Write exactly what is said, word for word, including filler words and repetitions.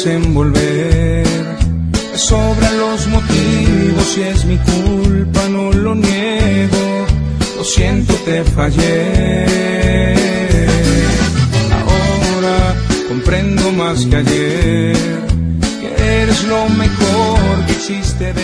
hacen volver. Me sobran los motivos y es mi culpa, no lo niego. Lo siento, te fallé. Ahora comprendo más que ayer que eres lo mejor que existe de